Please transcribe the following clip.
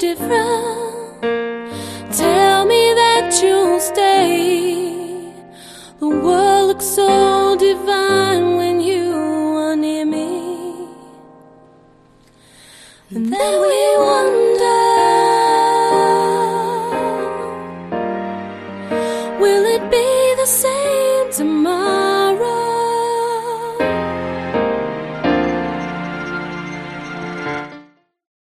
different. Tell me that you'll stay. The world looks so divine when you are near me. And then we wonder, will it be the same tomorrow?